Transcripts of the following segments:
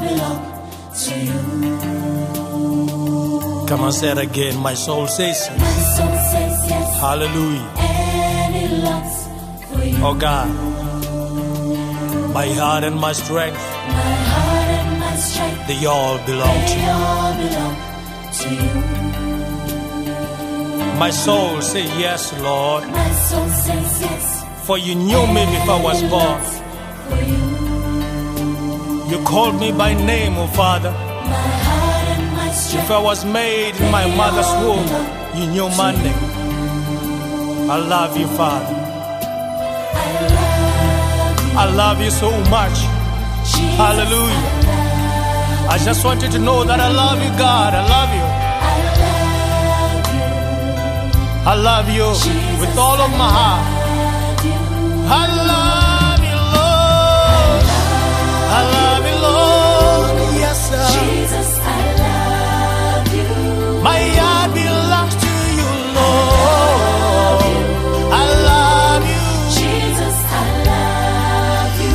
belong to you. Come on, say it again. My soul says yes. My soul says yes. Hallelujah. And it longs for you. Oh God, my heart and my strength, My heart and my strength, they all belong to they you. all belong to you. My soul say yes, Lord, My soul says yes. for you knew me before I was born. For you. You called me by name, oh Father. My heart and my strength, If I was made in my mother's womb, you knew my name. I love you, Father. I love you so much. Jesus, Hallelujah. I just want you to know that I love you, God. I love you. I love you with all of my heart. I love you, Lord. I love you, Lord. Yes, sir. Jesus, I love you. My heart belongs to you, Lord. I love you. Jesus, I love you.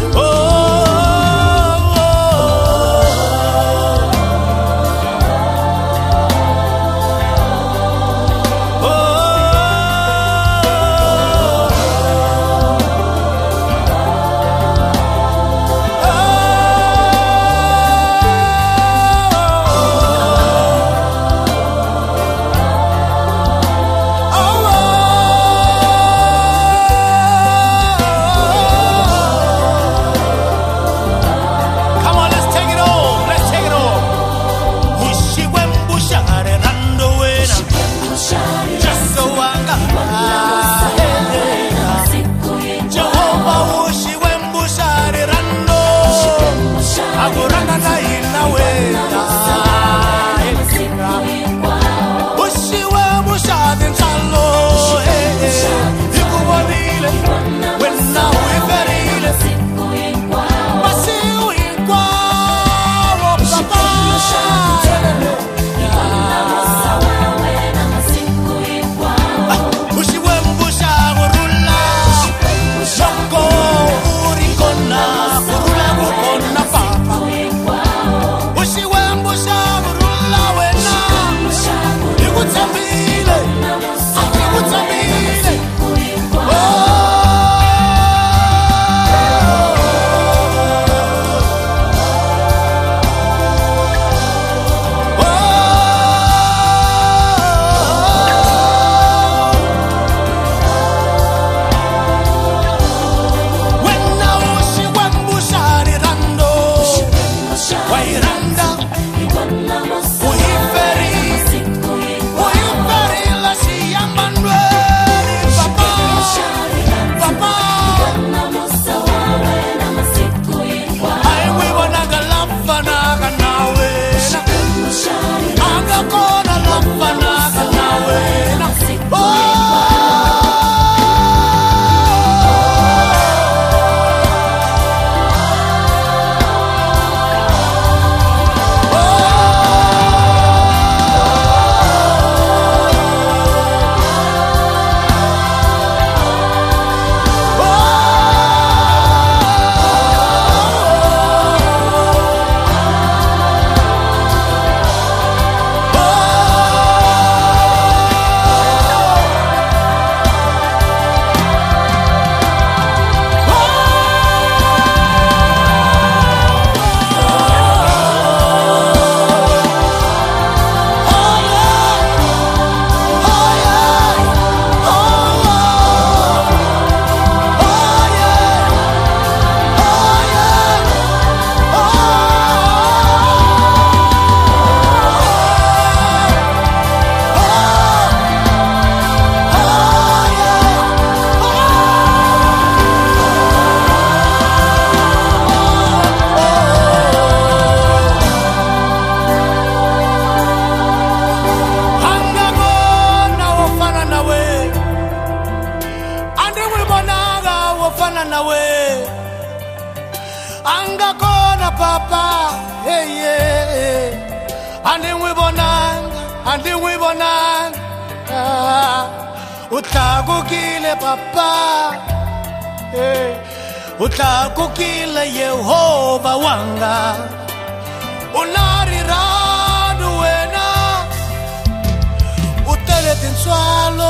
angakona papa, hey, hey. Andingwibonanga, utlakukile papa, hey. Utlakukile Yehova wanga, unari radu wena utele tinsualo